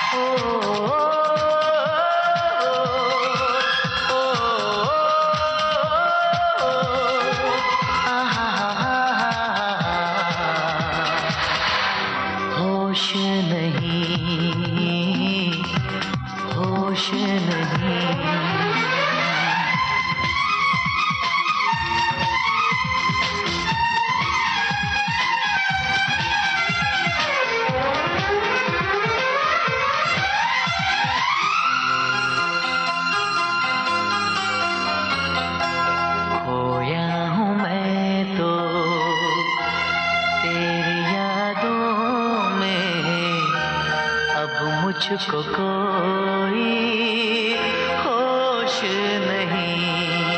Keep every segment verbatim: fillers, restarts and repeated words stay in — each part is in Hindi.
होश नहीं, होश नहीं। मुझको कोई होश नहीं।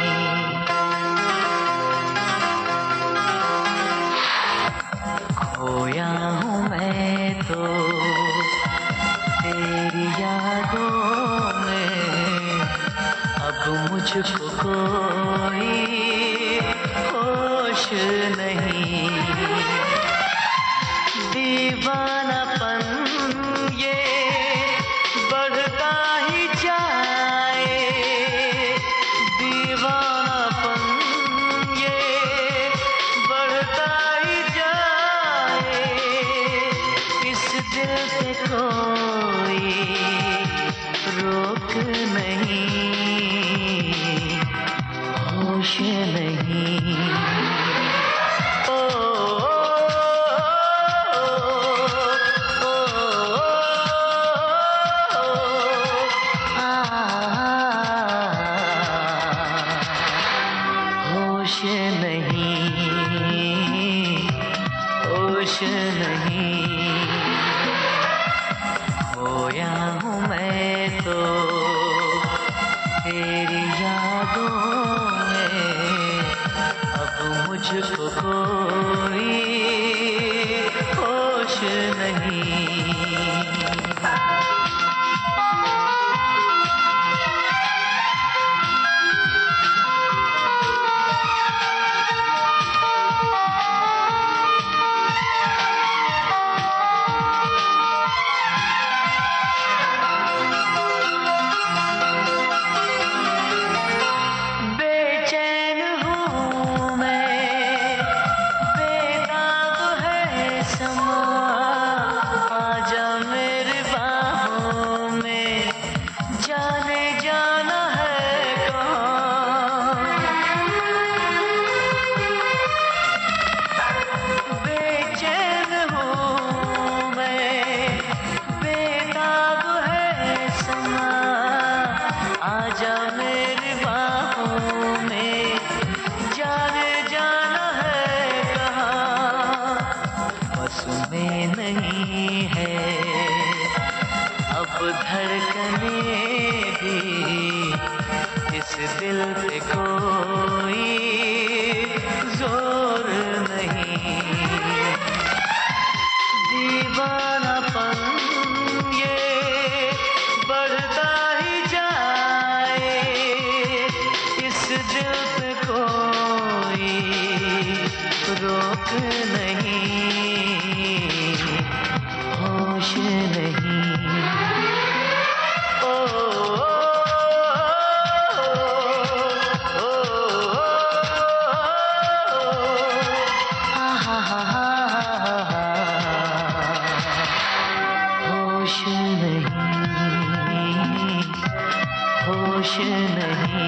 खोया हूँ मैं तो तेरी यादों में, अब मुझको कोई होश नहीं। दीवानापन ये बढ़ता ही जाए, दीवानापन ये बढ़ता ही जाए। इस दिल पे कोई रोक नहीं, होश नहीं। होश नहीं, होश नहीं। खोया हूँ मैं तो तेरी यादों में, अब मुझको कोई होश नहीं। आजा मेरी बाहों में, जाने जाना है कहाँ। बस में नहीं है अब धड़कने भी, इस दिल पे कोई जोर नहीं। दीवानापन ये बढ़ता ही जाए, इस दिल पे कोई रोक नहीं, होश नहीं। ओ, ओ, ओ, ओ, हा हा हा हा हा। होश नहीं, होश नहीं।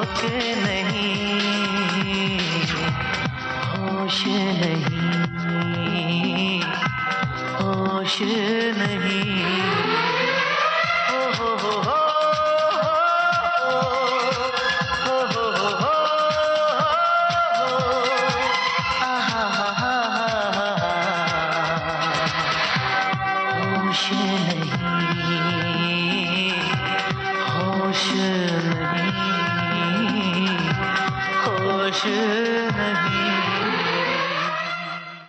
के नहीं, होश नहीं, होश नहीं। हो हो हो हो हो हो हो हो, आहा हा हा हा, होश नहीं, होश नहीं, होश नहीं।